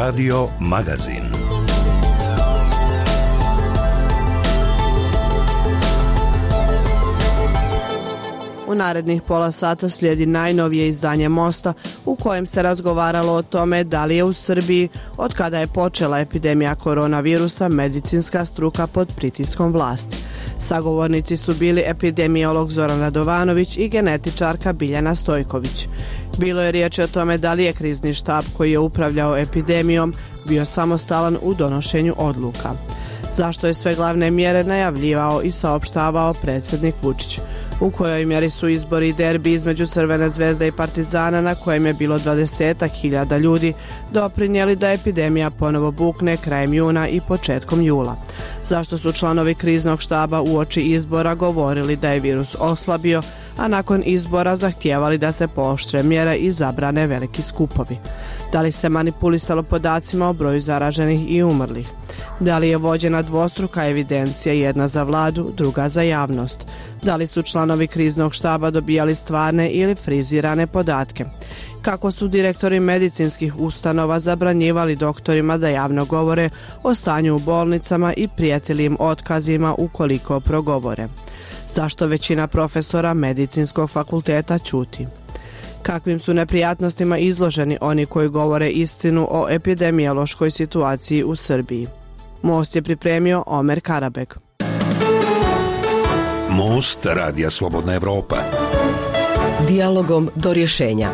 Radio Magazin. U narednih pola sata slijedi najnovije izdanje Mosta u kojem se razgovaralo o tome da li je u Srbiji, od kada je počela epidemija koronavirusa, medicinska struka pod pritiskom vlasti. Sagovornici su bili epidemiolog Zoran Radovanović i genetičarka Biljana Stojković. Bilo je riječi o tome da li je krizni štab koji je upravljao epidemijom bio samostalan u donošenju odluka. Zašto je sve glavne mjere najavljivao i saopštavao predsjednik Vučić? U kojoj mjeri su izbori i derbi između Crvene zvezde i Partizana, na kojem je bilo 20.000 ljudi, doprinijeli da epidemija ponovo bukne krajem juna i početkom jula? Zašto su članovi kriznog štaba uoči izbora govorili da je virus oslabio, a nakon izbora zahtijevali da se pooštre mjere i zabrane veliki skupovi? Da li se manipulisalo podacima o broju zaraženih i umrlih? Da li je vođena dvostruka evidencija, jedna za vladu, druga za javnost? Da li su članovi kriznog štaba dobijali stvarne ili frizirane podatke? Kako su direktori medicinskih ustanova zabranjivali doktorima da javno govore o stanju u bolnicama i prijetili im otkazima ukoliko progovore? Zašto većina profesora medicinskog fakulteta ćuti? Kakvim su neprijatnostima izloženi oni koji govore istinu o epidemiološkoj situaciji u Srbiji? Most je pripremio Omer Karabek. Most Radija Slobodna Evropa. Dijalogom do rješenja.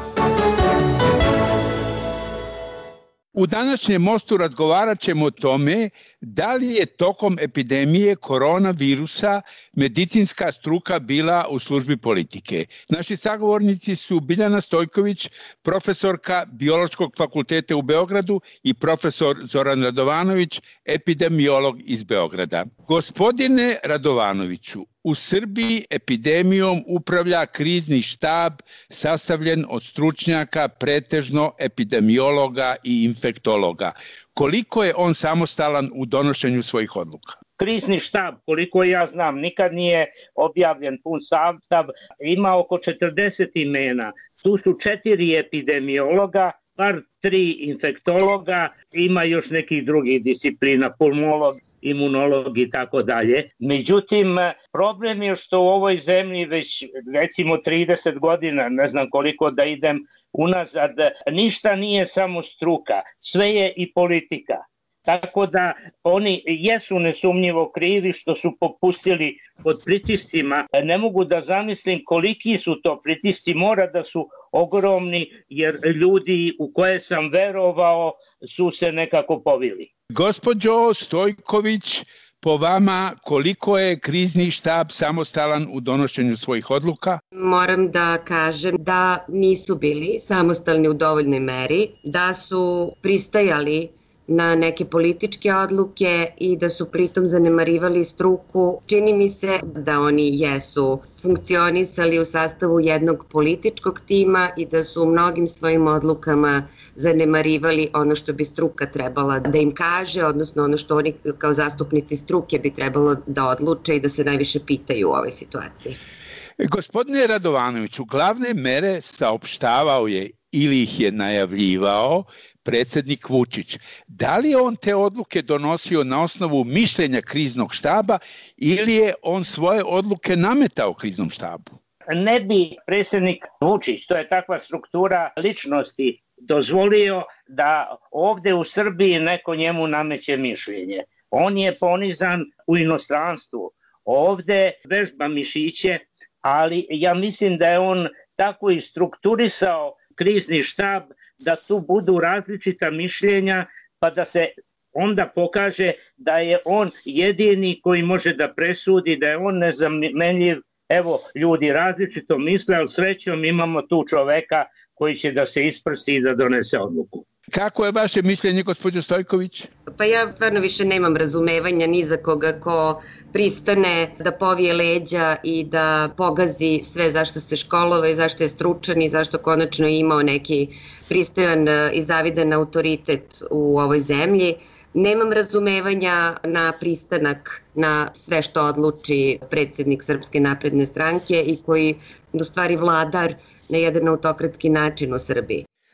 U današnjem Mostu razgovarat ćemo o tome da li je tokom epidemije koronavirusa medicinska struka bila u službi politike. Naši sagovornici su Biljana Stojković, profesorka Biološkog fakulteta u Beogradu, i profesor Zoran Radovanović, epidemiolog iz Beograda. Gospodine Radovanoviću, u Srbiji epidemijom upravlja krizni štab sastavljen od stručnjaka, pretežno epidemiologa i infektologa. Koliko je on samostalan u donošenju svojih odluka? Krizni štab, koliko ja znam, nikad nije objavljen pun sastav, ima oko 40 imena. Tu su 4 epidemiologa, bar 3 infektologa, ima još nekih drugih disciplina, pulmolog, imunolog i tako dalje. Međutim, problem je što u ovoj zemlji već recimo 30 godina, ne znam koliko da idem unazad, ništa nije samo struka, sve je i politika. Tako da oni jesu nesumnjivo krivi što su popustili pod pritiscima. Ne mogu da zamislim koliki su to pritisci, mora da su ogromni jer ljudi u koje sam verovao su se nekako povili. Gospođo Stojković, po vama koliko je krizni štab samostalan u donošenju svojih odluka? Moram da kažem da nisu bili samostalni u dovoljnoj meri, da su pristajali na neke političke odluke i da su pritom zanemarivali struku. Čini mi se da oni jesu funkcionisali u sastavu jednog političkog tima i da su u mnogim svojim odlukama zanemarivali ono što bi struka trebala da im kaže, odnosno ono što oni kao zastupnici struke bi trebalo da odluče i da se najviše pitaju u ovoj situaciji. Gospodine Radovanoviću, glavne mere saopštavao je ili ih je najavljivao predsjednik Vučić. Da li je on te odluke donosio na osnovu mišljenja kriznog štaba ili je on svoje odluke nametao kriznom štabu? Ne bi predsjednik Vučić, to je takva struktura ličnosti, dozvolio da ovdje u Srbiji neko njemu nameće mišljenje. On je ponizan u inostranstvu. Ovdje vežba mišiće, ali ja mislim da je on tako i strukturisao krizni štab da tu budu različita mišljenja pa da se onda pokaže da je on jedini koji može da presudi, da je on nezamenljiv. Evo, ljudi različito misle, ali srećom imamo tu čoveka koji će da se isprsti i da donese odluku. Kako je vaše mišljenje, gospođo Stojković? Pa ja stvarno više nemam razumevanja ni za koga ko pristane da povije leđa i da pogazi sve zašto se školovao i zašto je stručan i zašto konačno je imao neki pristojan i zavidan autoritet u ovoj zemlji. Nemam razumevanja na pristanak na sve što odluči predsjednik Srpske napredne stranke i koji u stvari vladar na jedan autokratski način u Srbiji.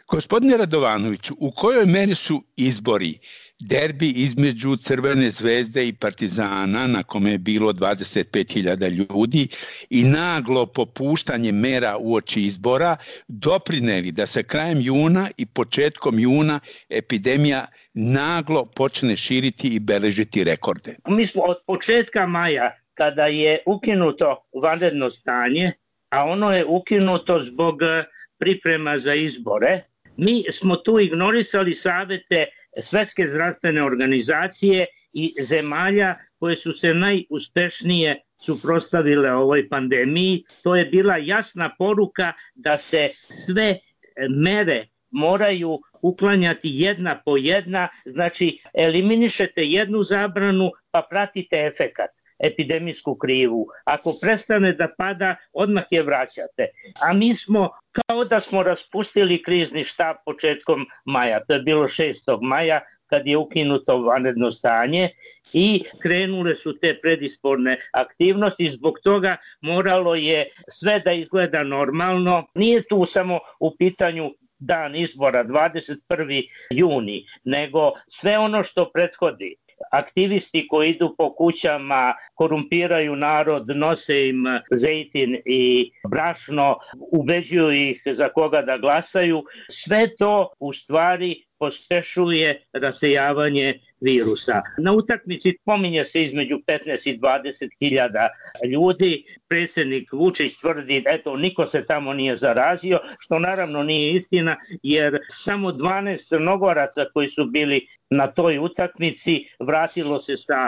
Gospodine Radovanoviću, u kojoj meri su izbori, derbi između Crvene zvezde i Partizana, na kome je bilo 25.000 ljudi, i naglo popuštanje mera uoči izbora doprineli da se krajem juna i početkom juna epidemija naglo počne širiti i beležiti rekorde? Mi smo od početka maja, kada je ukinuto vanredno stanje, a ono je ukinuto zbog priprema za izbore, mi smo tu ignorisali savete Svetske zdravstvene organizacije i zemalja koje su se najuspešnije suprotstavile ovoj pandemiji. To je bila jasna poruka da se sve mere moraju uklanjati jedna po jedna, znači eliminišete jednu zabranu pa pratite efekat, epidemijsku krivu. Ako prestane da pada, odmah je vraćate. A mi smo kao da smo raspustili krizni štab početkom maja. To je bilo 6. maja kad je ukinuto vanredno stanje i krenule su te predizborne aktivnosti. Zbog toga moralo je sve da izgleda normalno. Nije tu samo u pitanju dan izbora 21. juni, nego sve ono što prethodi. Aktivisti koji idu po kućama, korumpiraju narod, nose im zejtin i brašno, ubeđuju ih za koga da glasaju. Sve to u stvari pospešuje rasejavanje virusa. Na utakmici pominje se između 15 i 20 hiljada ljudi. Predsjednik Vučić tvrdi, eto, niko se tamo nije zarazio, što naravno nije istina, jer samo 12 Crnogoraca koji su bili na toj utakmici vratilo se sa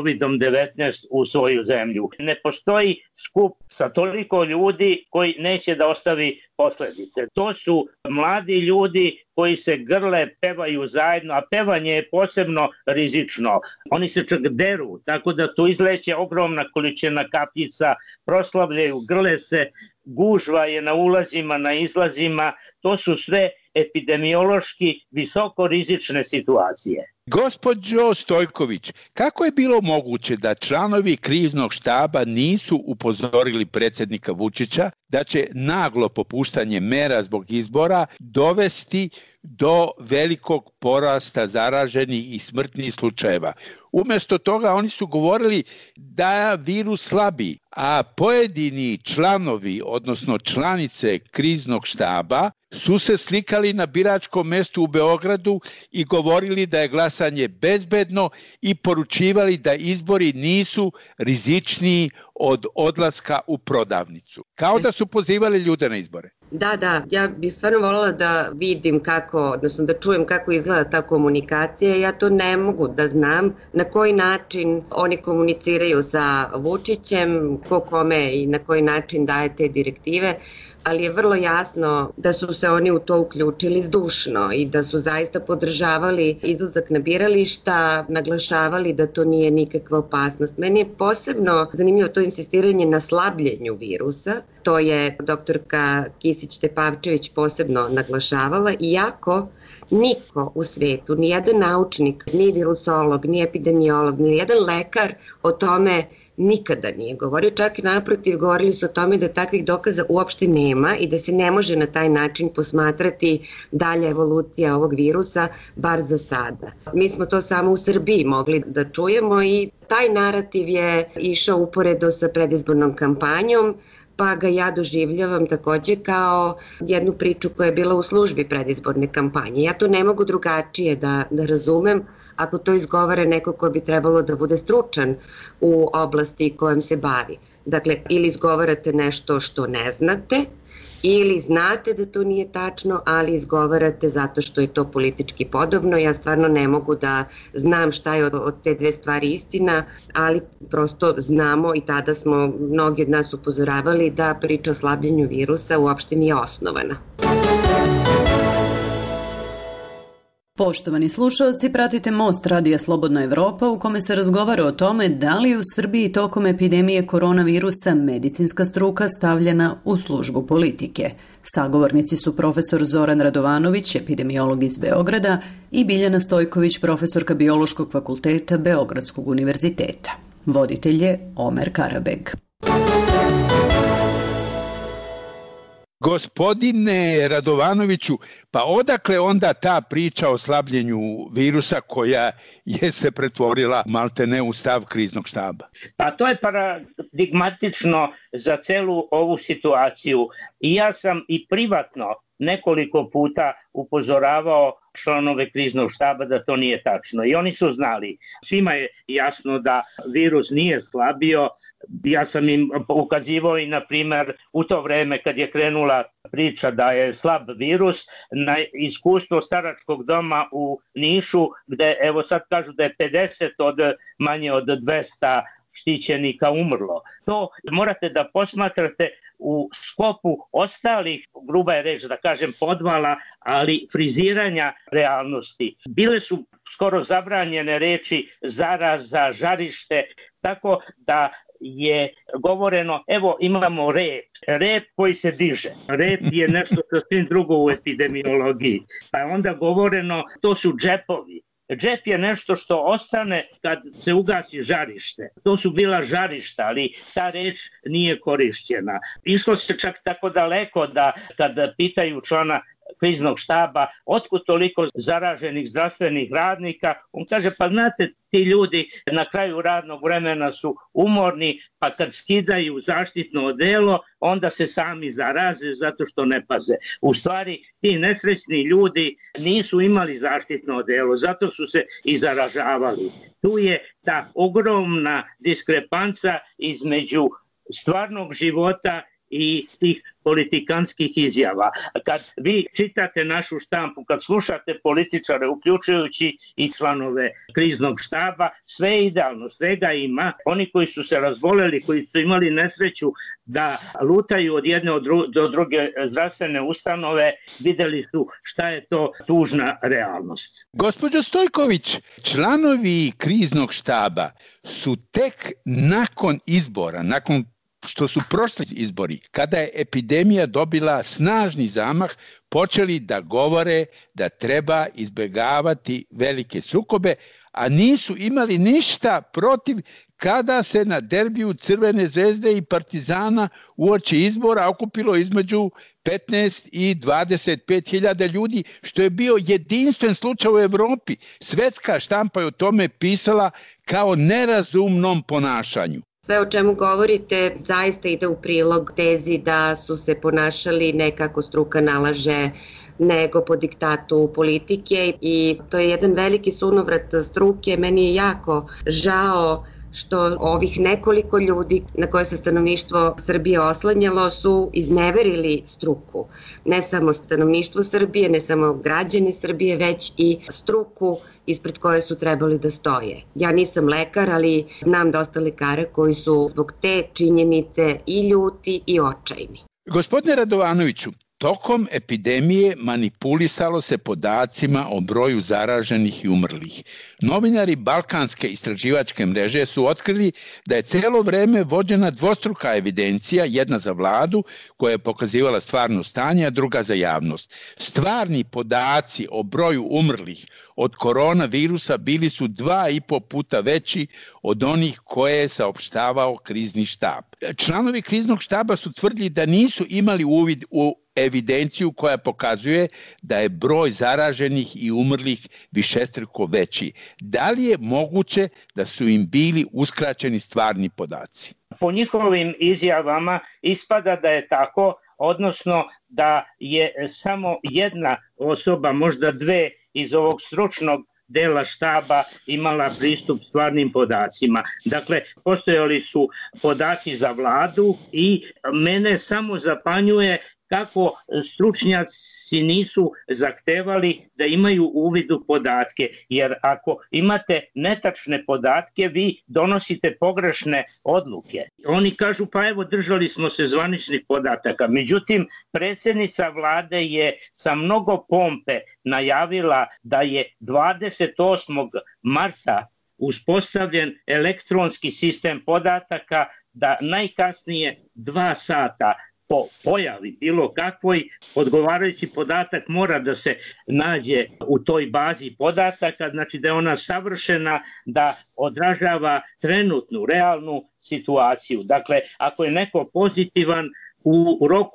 COVID-19 u svoju zemlju. Ne postoji skup sa toliko ljudi koji neće da ostavi posledice. To su mladi ljudi koji se grle, pevaju zajedno, a pevanje je posebno rizično. Oni se čak deru, tako da tu izleće ogromna količina kapljica, proslavljaju, grle se, gužva je na ulazima, na izlazima. To su sve epidemiološki visoko rizične situacije. Gospođo Stojković, kako je bilo moguće da članovi kriznog štaba nisu upozorili predsjednika Vučića da će naglo popuštanje mera zbog izbora dovesti do velikog porasta zaraženih i smrtnih slučajeva? Umjesto toga oni su govorili da virus slabi, a pojedini članovi, odnosno članice kriznog štaba, su se slikali na biračkom mestu u Beogradu i govorili da je glasanje bezbedno i poručivali da izbori nisu rizičniji od odlaska u prodavnicu. Kao da su pozivali ljude na izbore. Da, ja bih stvarno voljela da vidim kako, odnosno da čujem kako izgleda ta komunikacija. Ja to ne mogu da znam na koji način oni komuniciraju sa Vučićem, ko kome i na koji način daje te direktive, ali je vrlo jasno da su se oni u to uključili zdušno i da su zaista podržavali izlazak na birališta, naglašavali da to nije nikakva opasnost. Meni je posebno zanimljivo to insistiranje na slabljenju virusa. To je doktorka Kisić-Tepavčević posebno naglašavala, iako niko u svetu, ni jedan naučnik, ni virusolog, ni epidemiolog, ni jedan lekar o tome nikada nije govorio, čak i naprotiv govorili su o tome da takvih dokaza uopšte nema i da se ne može na taj način posmatrati dalja evolucija ovog virusa, bar za sada. Mi smo to samo u Srbiji mogli da čujemo i taj narativ je išao uporedo sa predizbornom kampanjom, pa ga ja doživljavam takođe kao jednu priču koja je bila u službi predizborne kampanje. Ja to ne mogu drugačije da razumem ako to izgovara neko ko bi trebalo da bude stručan u oblasti kojom se bavi. Dakle, ili izgovarate nešto što ne znate, ili znate da to nije tačno, ali izgovarate zato što je to politički podobno. Ja stvarno ne mogu da znam šta je od te dve stvari istina, ali prosto znamo i tada smo mnogi od nas upozoravali da priča o slabljenju virusa uopšte nije osnovana. Poštovani slušalci, pratite Most Radija Slobodna Evropa u kome se razgovara o tome da li je u Srbiji tokom epidemije koronavirusa medicinska struka stavljena u službu politike. Sagovornici su profesor Zoran Radovanović, epidemiolog iz Beograda, i Biljana Stojković, profesorka Biološkog fakulteta Beogradskog univerziteta. Voditelj je Omer Karabeg. Gospodine Radovanoviću, pa odakle onda ta priča o slabljenju virusa koja je se pretvorila maltene u stav kriznog štaba? Pa to je paradigmatično za celu ovu situaciju. I ja sam i privatno nekoliko puta upozoravao članove kriznog štaba da to nije tačno. I oni su znali. Svima je jasno da virus nije slabio. Ja sam im ukazivao i, na primer, u to vreme kad je krenula priča da je slab virus, na iskustvo staračkog doma u Nišu, gde evo sad kažu da je 50 od manje od 200 štićenika umrlo. To morate da posmatrate u sklopu ostalih, gruba je reč da kažem podvala, ali friziranja realnosti. Bile su skoro zabranjene reči zaraza, žarište, tako da je govoreno, evo imamo rep koji se diže. Rep je nešto sasvim drugo u epidemiologiji. Pa je onda govoreno, to su džepovi. Džep je nešto što ostane kad se ugasi žarište. To su bila žarišta, ali ta reč nije korišćena. Išlo se čak tako daleko da kad pitaju člana kriznog štaba otkud toliko zaraženih zdravstvenih radnika, on kaže pa znate ti ljudi na kraju radnog vremena su umorni, pa kad skidaju zaštitno odelo onda se sami zaraze zato što ne paze. U stvari ti nesrećni ljudi nisu imali zaštitno odelo, zato su se i zaražavali. Tu je ta ogromna diskrepanca između stvarnog života i tih politikanskih izjava. Kad vi čitate našu štampu, kad slušate političare, uključujući i članove kriznog štaba, sve je idealno, svega ima. Oni koji su se razboleli, koji su imali nesreću da lutaju od jedne do druge zdravstvene ustanove, videli su šta je to tužna realnost. Gospođo Stojković, članovi kriznog štaba su tek nakon izbora, nakon što su prošli izbori, kada je epidemija dobila snažni zamah, počeli da govore da treba izbjegavati velike sukobe, a nisu imali ništa protiv kada se na derbiju Crvene zvezde i Partizana uoči izbora okupilo između 15 i 25 hiljada ljudi, što je bio jedinstven slučaj u Evropi. Svetska štampa je o tome pisala kao nerazumnom ponašanju. Sve o čemu govorite zaista ide u prilog tezi da su se ponašali ne kako struka nalaže, nego po diktatu politike i to je jedan veliki sunovrat struke. Meni je jako žao što ovih nekoliko ljudi na koje se stanovništvo Srbije oslanjalo su izneverili struku. Ne samo stanovništvo Srbije, ne samo građani Srbije, već i struku ispred koje su trebali da stoje. Ja nisam lekar, ali znam dosta lekara koji su zbog te činjenice i ljuti i očajni. Gospodine Radovanoviću, tokom epidemije manipulisalo se podacima o broju zaraženih i umrlih. Novinari Balkanske istraživačke mreže su otkrili da je celo vreme vođena dvostruka evidencija, jedna za vladu koja je pokazivala stvarno stanje, a druga za javnost. Stvarni podaci o broju umrlih od koronavirusa bili su 2,5 puta veći od onih koje je saopštavao krizni štab. Članovi kriznog štaba su tvrdili da nisu imali uvid u evidenciju koja pokazuje da je broj zaraženih i umrlih višestruko veći. Da li je moguće da su im bili uskraćeni stvarni podaci? Po njihovim izjavama ispada da je tako, odnosno da je samo jedna osoba, možda dve iz ovog stručnog dela štaba imala pristup stvarnim podacima. Dakle, postojali su podaci za vladu i mene samo zapanjuje kako stručnjaci nisu zahtevali da imaju uvid u podatke, jer ako imate netačne podatke, vi donosite pogrešne odluke. Oni kažu, pa evo, držali smo se zvaničnih podataka. Međutim, predsjednica vlade je sa mnogo pompe najavila da je 28. marta uspostavljen elektronski sistem podataka, da najkasnije 2 sata po pojavi bilo kakvoj odgovarajući podatak mora da se nađe u toj bazi podataka, znači da je ona savršena, da odražava trenutnu, realnu situaciju. Dakle, ako je neko pozitivan, u roku od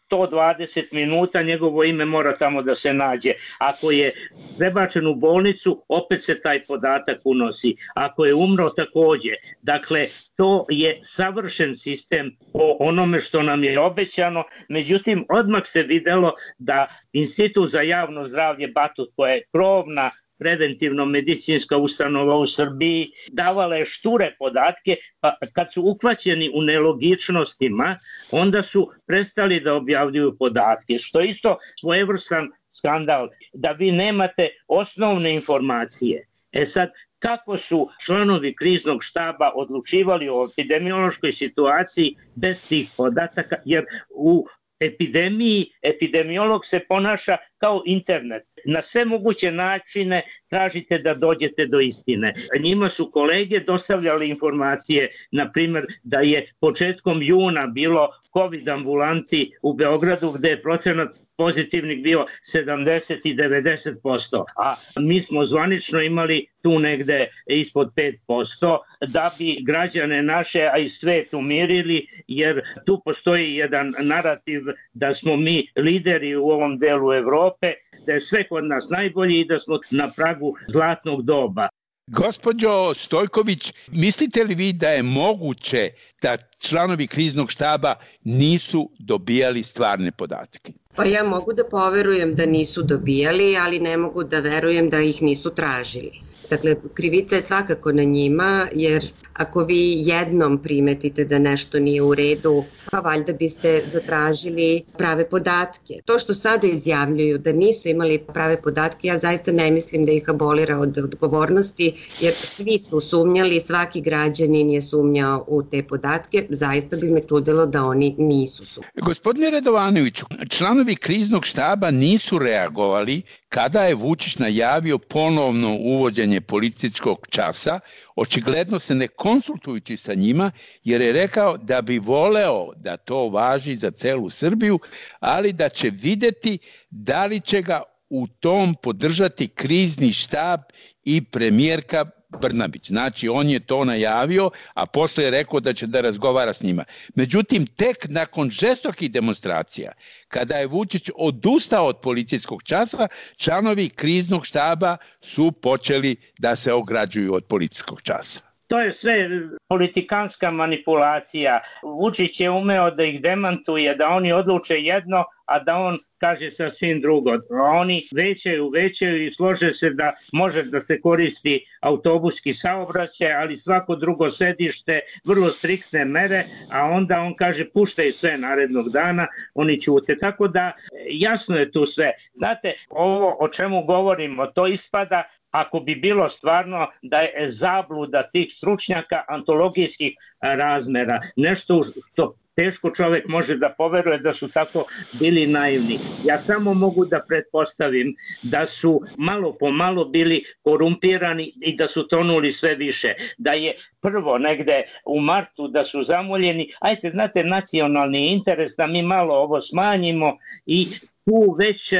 120 minuta njegovo ime mora tamo da se nađe. Ako je prebačen u bolnicu, opet se taj podatak unosi. Ako je umro, takođe. Dakle, to je savršen sistem po onome što nam je obećano. Međutim, odmah se videlo da Institut za javno zdravlje Batut, koja je krovna preventivno-medicinska ustanova u Srbiji, davala je šture podatke, pa kad su uhvaćeni u nelogičnostima, onda su prestali da objavljuju podatke, što je isto svojevrstan skandal, da vi nemate osnovne informacije. Sad, kako su članovi kriznog štaba odlučivali o epidemiološkoj situaciji bez tih podataka, jer u epidemiji epidemiolog se ponaša kao internet. Na sve moguće načine tražite da dođete do istine. Njima su kolege dostavljali informacije, na primjer da je početkom juna bilo COVID ambulanti u Beogradu gde je procenat pozitivnih bio 70 i 90%, a mi smo zvanično imali tu negde ispod 5%, da bi građane naše, a i svet umirili, jer tu postoji jedan narativ da smo mi lideri u ovom delu Evrope, da je sve kod nas najbolje i da smo na pragu zlatnog doba. Gospođo Stojković, mislite li vi da je moguće da članovi kriznog štaba nisu dobijali stvarne podatke? Pa ja mogu da poverujem da nisu dobijali, ali ne mogu da verujem da ih nisu tražili. Dakle, krivica je svakako na njima, jer ako vi jednom primetite da nešto nije u redu, pa valjda biste zatražili prave podatke. To što sada izjavljuju da nisu imali prave podatke, ja zaista ne mislim da ih abolira od odgovornosti, jer svi su sumnjali, svaki građanin je sumnjao u te podatke, zaista bi me čudilo da oni nisu sumnjali. Gospodine Radovanoviću, članovi kriznog štaba nisu reagovali kada je Vučić najavio ponovno uvođenje policijskog časa, očigledno se ne konsultujući sa njima, jer je rekao da bi voleo da to važi za celu Srbiju, ali da će videti da li će ga u tom podržati krizni štab i premijerka Brnabić. Znači, on je to najavio, a posle je rekao da će da razgovara s njima. Međutim, tek nakon žestokih demonstracija, kada je Vučić odustao od policijskog časa, članovi kriznog štaba su počeli da se ograđuju od policijskog časa. To je sve politikanska manipulacija. Vučić je umeo da ih demantuje, da oni odluče jedno, a da on kaže sasvim drugo. Oni većaju i slože se da može da se koristi autobuski saobraćaj, ali svako drugo sedište, vrlo striktne mere, a onda on kaže puštaj sve narednog dana, oni ćute. Tako da jasno je tu sve. Znate, ovo o čemu govorimo, to ispada ako bi bilo stvarno da je zabluda tih stručnjaka antologijskih razmera, nešto što teško čovek može da poveruje da su tako bili naivni. Ja samo mogu da pretpostavim da su malo po malo bili korumpirani i da su tonuli sve više. Da je prvo negde u martu da su zamoljeni, ajte, znate, nacionalni interes da mi malo ovo smanjimo i tu već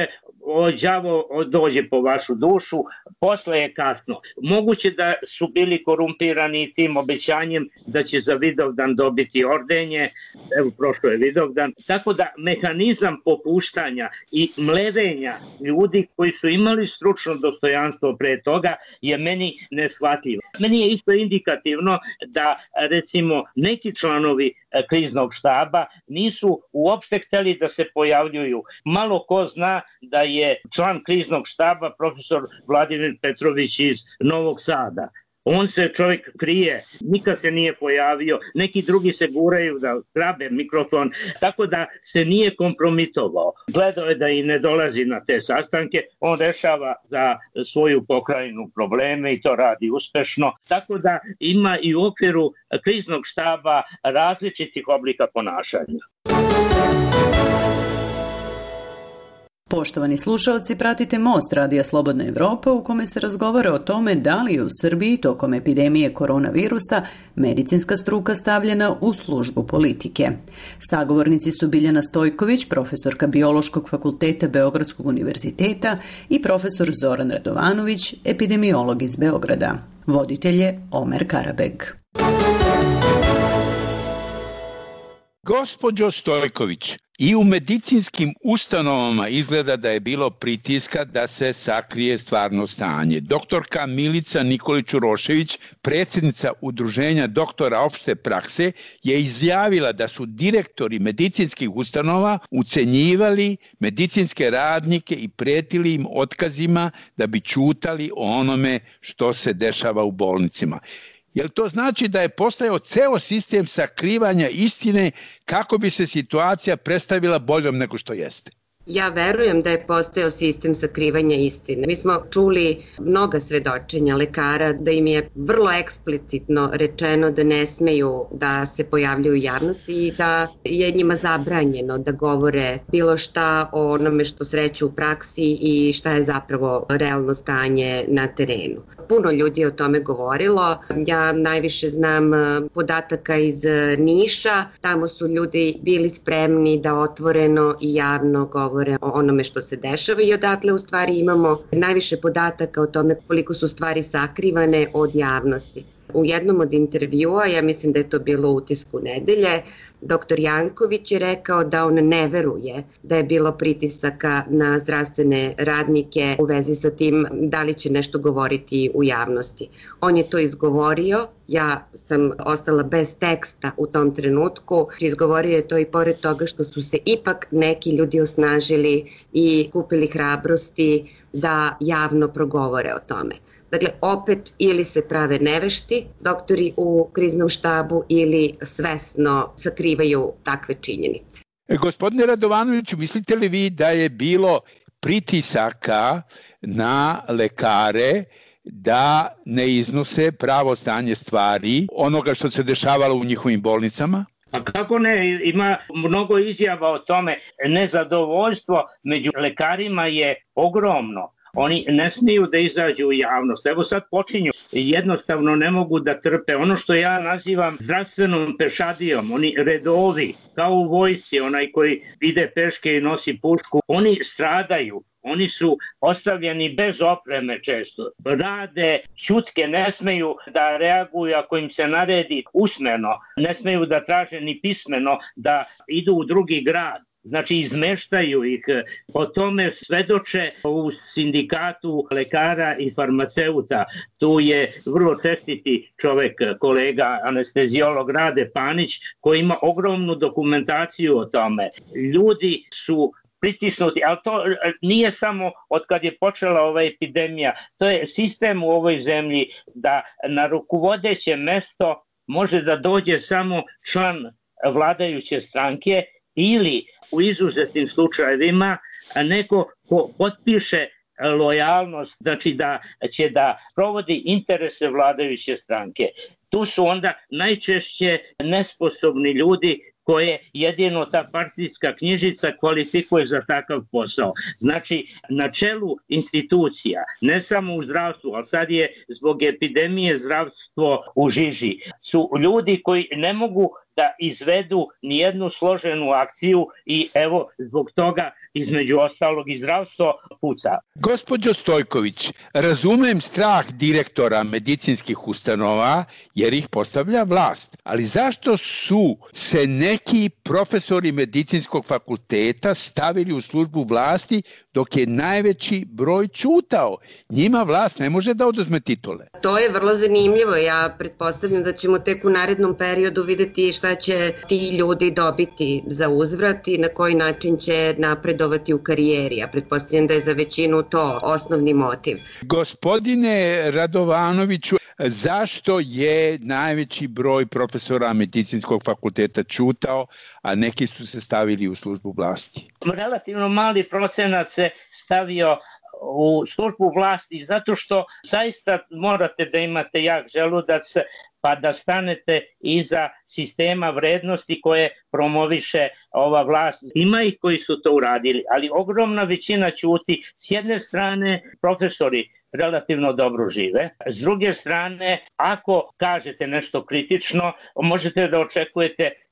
đavo dođe po vašu dušu, posle je kasno. Moguće da su bili korumpirani tim obećanjem da će za Vidovdan dobiti ordenje, evo prošlo je Vidovdan, tako da mehanizam popuštanja i mlevenja ljudi koji su imali stručno dostojanstvo pre toga je meni neshvatljiv. Meni je isto indikativno da recimo neki članovi kriznog štaba nisu uopšte hteli da se pojavljuju. Malo ko zna da je član kriznog štaba profesor Vladimir Petrović iz Novog Sada. On se čovjek krije, nikad se nije pojavio, neki drugi se guraju da grabe mikrofon, tako da se nije kompromitovao. Gledao je da i ne dolazi na te sastanke, on rešava za svoju pokrajinu probleme i to radi uspešno, tako da ima i u okviru kriznog štaba različitih oblika ponašanja. Poštovani slušalci, pratite Most Radija Slobodna Evropa u kome se razgovara o tome da li je u Srbiji tokom epidemije koronavirusa medicinska struka stavljena u službu politike. Sagovornici su Biljana Stojković, profesorka Biološkog fakulteta Beogradskog univerziteta i profesor Zoran Radovanović, epidemiolog iz Beograda. Voditelj je Omer Karabeg. Gospođo Stojković, i u medicinskim ustanovama izgleda da je bilo pritiska da se sakrije stvarno stanje. Doktorka Milica Nikolić-Urošević, predsjednica Udruženja doktora opšte prakse, je izjavila da su direktori medicinskih ustanova ucenjivali medicinske radnike i pretili im otkazima da bi ćutali o onome što se dešava u bolnicama. Jel to znači da je postojao ceo sistem sakrivanja istine kako bi se situacija predstavila boljom nego što jeste? Ja verujem da je postojao sistem sakrivanja istine. Mi smo čuli mnoga svedočenja lekara da im je vrlo eksplicitno rečeno da ne smeju da se pojavljuju u javnosti i da je njima zabranjeno da govore bilo šta o onome što sreću u praksi i šta je zapravo realno stanje na terenu. Puno ljudi je o tome govorilo. Ja najviše znam podataka iz Niša. Tamo su ljudi bili spremni da otvoreno i javno govore o onome što se dešava i odatle u stvari imamo najviše podataka o tome koliko su stvari sakrivane od javnosti. U jednom od intervjua, ja mislim da je to bilo u Utisku nedelje, dr. Janković je rekao da on ne veruje da je bilo pritisaka na zdravstvene radnike u vezi sa tim da li će nešto govoriti u javnosti. On je to izgovorio, ja sam ostala bez teksta u tom trenutku. Izgovorio je to i pored toga što su se ipak neki ljudi osnažili i kupili hrabrosti da javno progovore o tome. Dakle, opet ili se prave nevešti doktori u kriznom štabu ili svesno sakrivaju takve činjenice. Gospodine Radovanoviću, mislite li vi da je bilo pritisaka na lekare da ne iznose pravo stanje stvari, onoga što se dešavalo u njihovim bolnicama? A kako ne, ima mnogo izjava o tome. Nezadovoljstvo među lekarima je ogromno. Oni ne smiju da izađu u javnost. Evo sad počinju. Jednostavno ne mogu da trpe. Ono što ja nazivam zdravstvenom pešadijom, oni redovi, kao u vojsci, onaj koji ide peške i nosi pušku, oni stradaju. Oni su ostavljeni bez opreme često. Rade ćutke, ne smeju da reaguju ako im se naredi usmeno. Ne smeju da traže ni pismeno da idu u drugi grad. Znači izmeštaju ih. O tome svedoče u sindikatu lekara i farmaceuta. Tu je vrlo čestiti čovek, kolega anesteziolog Rade Panić, koji ima ogromnu dokumentaciju o tome. Ljudi su pritisnuti, ali to nije samo od kad je počela ova epidemija. To je sistem u ovoj zemlji da na rukovodeće mesto može da dođe samo član vladajuće stranke ili u izuzetnim slučajevima neko ko potpiše lojalnost, znači da će da provodi interese vladajuće stranke. Tu su onda najčešće nesposobni ljudi koje jedino ta partijska knjižica kvalifikuje za takav posao. Znači, na čelu institucija, ne samo u zdravstvu, ali sad je zbog epidemije zdravstvo u žiži, su ljudi koji ne mogu da izvedu nijednu složenu akciju i evo zbog toga između ostalog i zdravstvo puca. Gospođo Stojković, razumem strah direktora medicinskih ustanova jer ih postavlja vlast, ali zašto su se neki profesori medicinskog fakulteta stavili u službu vlasti dok je najveći broj ćutao? Njima vlast ne može da oduzme titule. To je vrlo zanimljivo. Ja pretpostavljam da ćemo tek u narednom periodu videti šta će ti ljudi dobiti za uzvrat i na koji način će napredovati u karijeri. Ja pretpostavljam da je za većinu to osnovni motiv. Gospodine Radovanoviću, zašto je najveći broj profesora medicinskog fakulteta ćutao, a neki su se stavili u službu vlasti? Relativno mali procenat se stavio u službu vlasti zato što zaista morate da imate jak želudac pa da stanete iza sistema vrednosti koje promoviše ova vlast. Ima ih koji su to uradili, ali ogromna većina ćuti. S jedne strane, profesori relativno dobro žive. S druge strane, ako kažete nešto kritično, možete da očekujete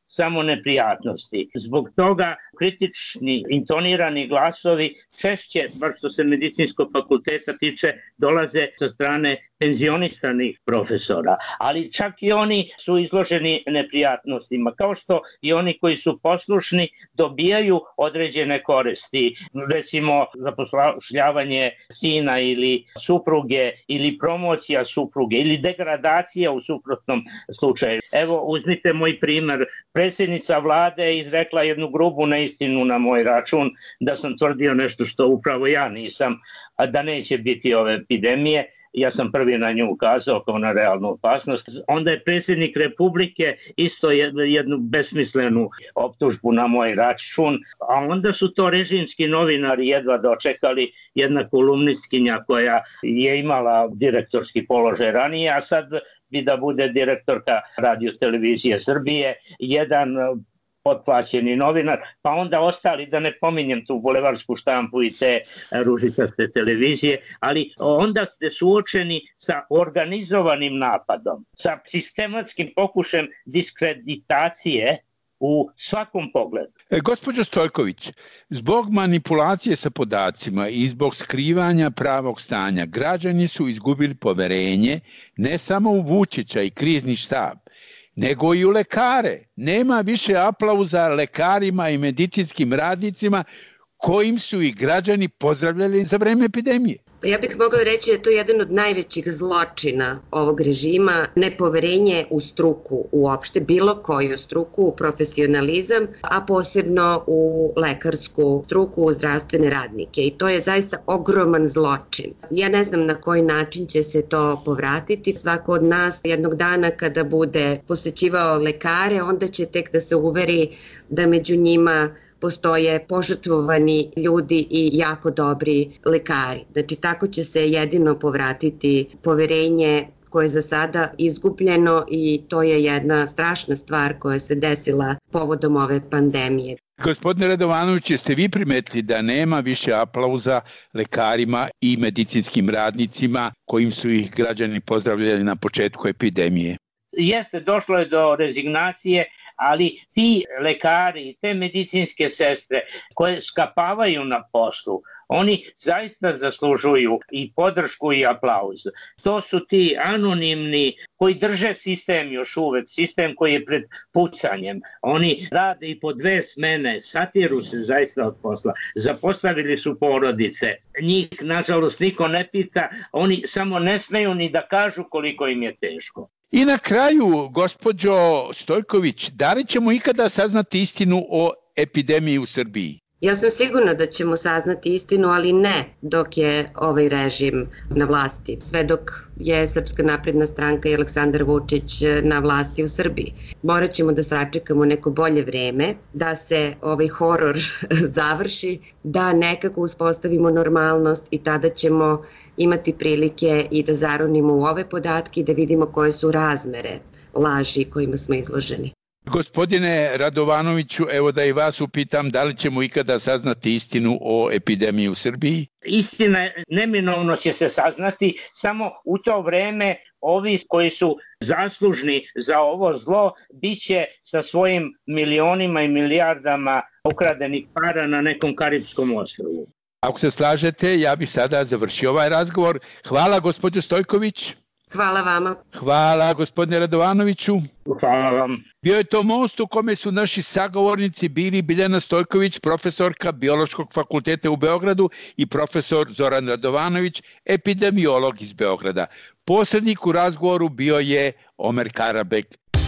samo neprijatnosti. Zbog toga kritični intonirani glasovi češće, bar što se medicinskog fakulteta tiče, dolaze sa strane penzionistanih profesora, ali čak i oni su izloženi neprijatnostima, kao što i oni koji su poslušni dobijaju određene koristi, recimo zapošljavanje sina ili supruge ili promocija supruge ili degradacija u suprotnom slučaju. Evo, uzmite moj primer, predsjednica vlade je izrekla jednu grubu neistinu na moj račun da sam tvrdio nešto što upravo ja nisam, a da neće biti ove epidemije. Ja sam prvi na nju ukazao kao na realnu opasnost. Onda je predsjednik Republike isto jednu besmislenu optužbu na moj račun, a onda su to režimski novinari jedva dočekali, jedna kolumnistkinja koja je imala direktorski položaj ranije, a sad bi da bude direktorka Radio televizije Srbije, jedan potplaćeni novinar, pa onda ostali, da ne pominjem tu bulevarsku štampu i te ružičaste televizije, ali onda ste suočeni sa organizovanim napadom, sa sistematskim pokušajem diskreditacije u svakom pogledu. Gospođo Stojković, zbog manipulacije sa podacima i zbog skrivanja pravog stanja, građani su izgubili poverenje ne samo u Vučića i krizni štab, nego i u lekare. Nema više aplauza lekarima i medicinskim radnicima kojim su i građani pozdravljali za vreme epidemije. Ja bih mogla reći da je to jedan od najvećih zločina ovog režima, nepoverenje u struku uopšte, bilo koju struku, u profesionalizam, a posebno u lekarsku struku, u zdravstvene radnike. I to je zaista ogroman zločin. Ja ne znam na koji način će se to povratiti. Svako od nas jednog dana kada bude posećivao lekare, onda će tek da se uveri da među njima postoje požrtvovani ljudi i jako dobri lekari. Znači, tako će se jedino povratiti poverenje koje je za sada izgubljeno i to je jedna strašna stvar koja se desila povodom ove pandemije. Gospodine Radovanović, jeste vi primetili da nema više aplauza lekarima i medicinskim radnicima kojim su ih građani pozdravljali na početku epidemije? Jeste, došlo je do rezignacije, ali ti lekari, te medicinske sestre koje skapavaju na poslu, oni zaista zaslužuju i podršku i aplauz. To su ti anonimni koji drže sistem još uvek, sistem koji je pred pucanjem. Oni rade i po 2 smene, satiru se zaista od posla. Zapostavili su porodice. Njih, nažalost, niko ne pita, oni samo ne smeju ni da kažu koliko im je teško. I na kraju, gospođo Stojković, da li ćemo ikada saznati istinu o epidemiji u Srbiji? Ja sam sigurna da ćemo saznati istinu, ali ne dok je ovaj režim na vlasti. Sve dok je Srpska napredna stranka i Aleksandar Vučić na vlasti u Srbiji. Morat ćemo da sačekamo neko bolje vreme, da se ovaj horor završi, da nekako uspostavimo normalnost i tada ćemo imati prilike i da zaronimo u ove podatke i da vidimo koje su razmere laži kojima smo izloženi. Gospodine Radovanoviću, evo da i vas upitam, da li ćemo ikada saznati istinu o epidemiji u Srbiji? Istina neminovno će se saznati, samo u to vreme ovi koji su zaslužni za ovo zlo biće sa svojim milionima i milijardama ukradenih para na nekom karipskom ostrvu. Ako se slažete, ja bih sada završio ovaj razgovor. Hvala, gospođo Stojković. Hvala vama. Hvala, gospodine Radovanoviću. Hvala vam. Bio je to most u kome su naši sagovornici bili Biljana Stojković, profesorka Biološkog fakulteta u Beogradu, i profesor Zoran Radovanović, epidemiolog iz Beograda. Posrednik u razgovoru bio je Omer Karabek.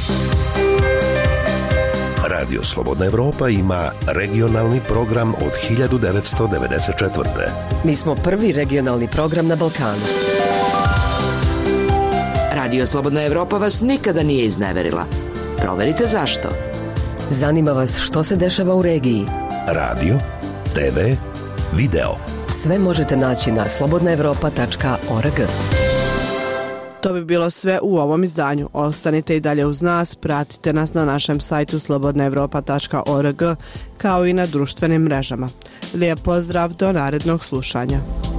Radio Slobodna Evropa ima regionalni program od 1994. Mi smo prvi regionalni program na Balkanu. Radio Slobodna Evropa vas nikada nije izneverila. Proverite zašto. Zanima vas što se dešava u regiji. Radio, TV, video. Sve možete naći na slobodnaevropa.org. To bi bilo sve u ovom izdanju. Ostanite i dalje uz nas, pratite nas na našem sajtu slobodnaevropa.org kao i na društvenim mrežama. Lijep pozdrav, do narednog slušanja.